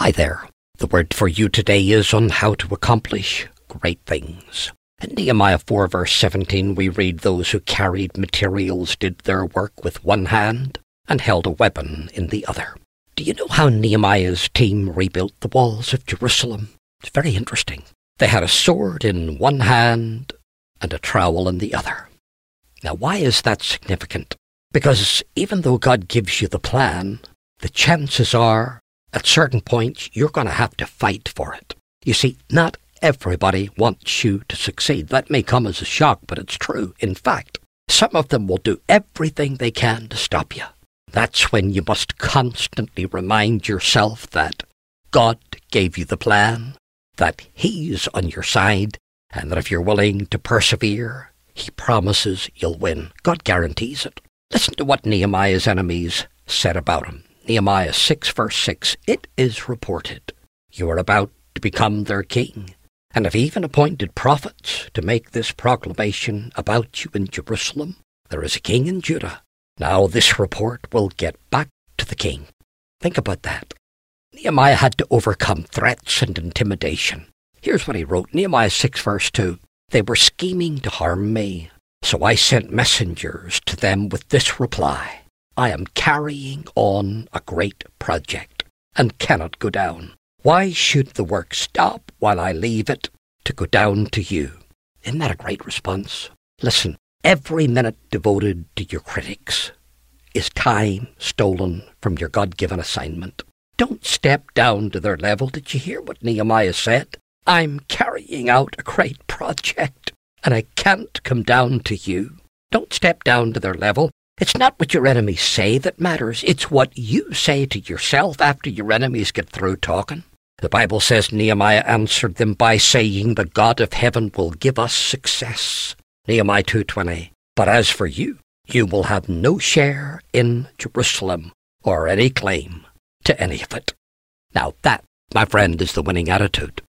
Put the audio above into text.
Hi there. The word for you today is on how to accomplish great things. In Nehemiah 4 verse 17 we read, "Those who carried materials did their work with one hand and held a weapon in the other." Do you know how Nehemiah's team rebuilt the walls of Jerusalem? It's very interesting. They had a sword in one hand and a trowel in the other. Now, why is that significant? Because even though God gives you the plan, the chances are, at certain points, you're going to have to fight for it. You see, not everybody wants you to succeed. That may come as a shock, but it's true. In fact, some of them will do everything they can to stop you. That's when you must constantly remind yourself that God gave you the plan, that He's on your side, and that if you're willing to persevere, He promises you'll win. God guarantees it. Listen to what Nehemiah's enemies said about him. Nehemiah 6 verse 6, "It is reported, you are about to become their king, and have even appointed prophets to make this proclamation about you in Jerusalem. There is a king in Judah. Now this report will get back to the king." Think about that. Nehemiah had to overcome threats and intimidation. Here's what he wrote, Nehemiah 6 verse 2, "They were scheming to harm me, so I sent messengers to them with this reply, I am carrying on a great project and cannot go down. Why should the work stop while I leave it to go down to you?" Isn't that a great response? Listen, every minute devoted to your critics is time stolen from your God-given assignment. Don't step down to their level. Did you hear what Nehemiah said? I'm carrying out a great project, and I can't come down to you. Don't step down to their level. It's not what your enemies say that matters. It's what you say to yourself after your enemies get through talking. The Bible says Nehemiah answered them by saying, "The God of heaven will give us success." Nehemiah 2:20, "But as for you, you will have no share in Jerusalem or any claim to any of it." Now that, my friend, is the winning attitude.